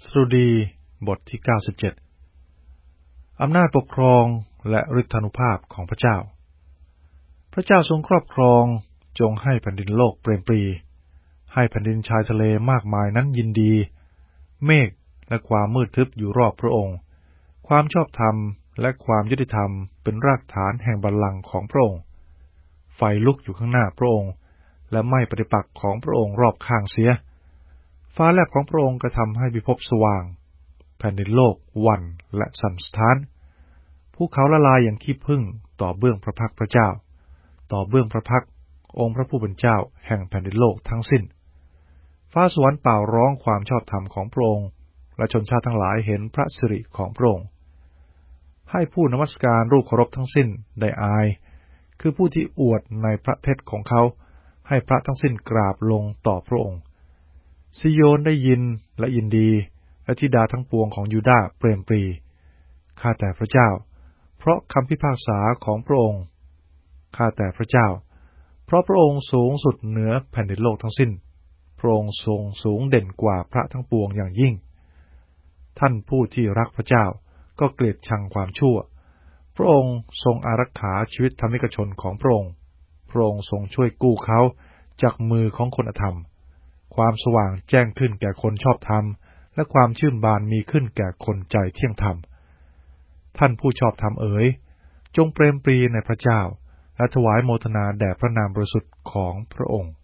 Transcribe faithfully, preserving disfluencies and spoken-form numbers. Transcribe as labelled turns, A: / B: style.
A: สดุดีบทที่เก้าสิบเจ็ดอำนาจปกครองและฤทธานุภาพของพระเจ้าพระเจ้าทรงครอบครองจงให้แผ่นดินโลกเปรมปรีให้แผ่นดินชายทะเลมากมายนั้นยินดีเมฆและความมืดทึบอยู่รอบพระองค์ความชอบธรรมและความยุติธรรมเป็นรากฐานแห่งบัลลังก์ของพระองค์ไฟลุกอยู่ข้างหน้าพระองค์และไหม้ปฏิปักษ์ของพระองค์รอบข้างเสียฟ้าแลบของพระองค์กระทำให้พิภพสว่างแผ่นดินโลกหวั่นและสั่นสะท้านภูเขาละลายอย่างขี้ผึ้งต่อเบื้องพระพักพระเจ้าต่อเบื้องพระพักองค์พระผู้เป็นเจ้าแห่งแผ่นดินโลกทั้งสิ้นฟ้าสวรรค์เป่าร้องความชอบธรรมของพระองค์และชนชาติทั้งหลายเห็นพระสิริของพระองค์ให้ผู้นมัสการรูปเคารพทั้งสิ้นได้อายคือผู้ที่อวดในพระเท็จของเขาให้พระทั้งสิ้นกราบลงต่อพระองค์ซิโยนได้ยินและยินดีและธิดาทั้งปวงของยูดาห์เปรมปรีข้าแต่พระเจ้าเพราะคำพิพากษาของพระองค์ข้าแต่พระเจ้าเพราะพระองค์สูงสุดเหนือแผ่นดินโลกทั้งสิ้นพระองค์ทรงสูงเด่นกว่าพระทั้งปวงอย่างยิ่งท่านผู้ที่รักพระเจ้าก็เกลียดชังความชั่วพระองค์ทรงอารักขาชีวิตธรรมิกชนของพระองค์พระองค์ทรงช่วยกู้เขาจากมือของคนอธรรมความสว่างแจ้งขึ้นแก่คนชอบธรรมและความชื่นบานมีขึ้นแก่คนใจเที่ยงธรรมท่านผู้ชอบธรรมเอ๋ยจงเปรมปรีในพระเจ้าและถวายโมทนาแด่พระนามบริสุทธิ์ของพระองค์